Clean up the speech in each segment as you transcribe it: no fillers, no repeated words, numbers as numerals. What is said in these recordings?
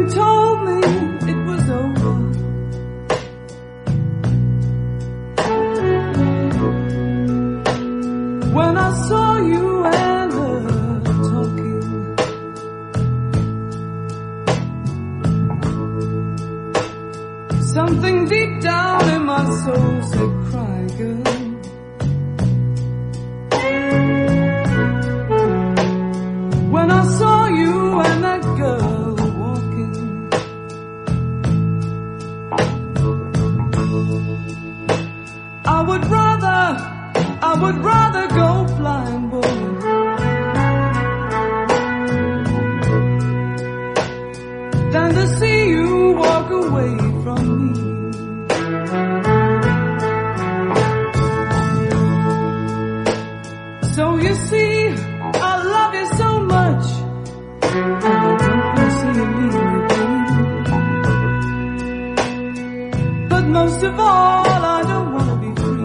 told me it was over. When I saw you and her talking, something deep down in my soul said, cry, girl. When I saw you and that girl walking, I would rather go blind, boy, than to see you walk away from me. So you see, I love you so much, and I don't want to see you leave me, baby. But most of all, I don't want to be free.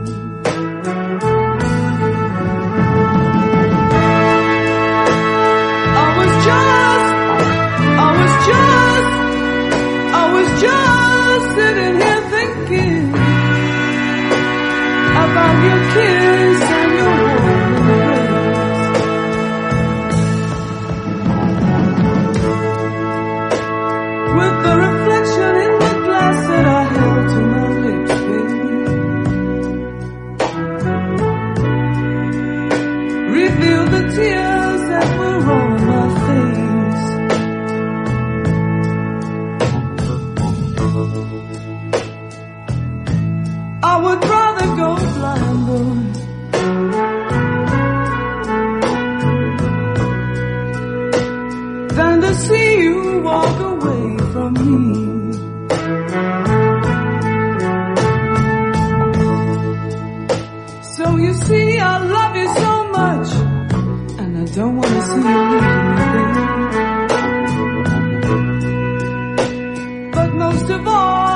I was just sitting here thinking about your kiss and your warm embrace. With the reflection in the glass that I held to my lips, baby, revealed the tears that were on my face. I would rather go blind, boy, than to see you walk away from me. So you see, I love you so much, and I don't want to see you leave me, baby. But most of all,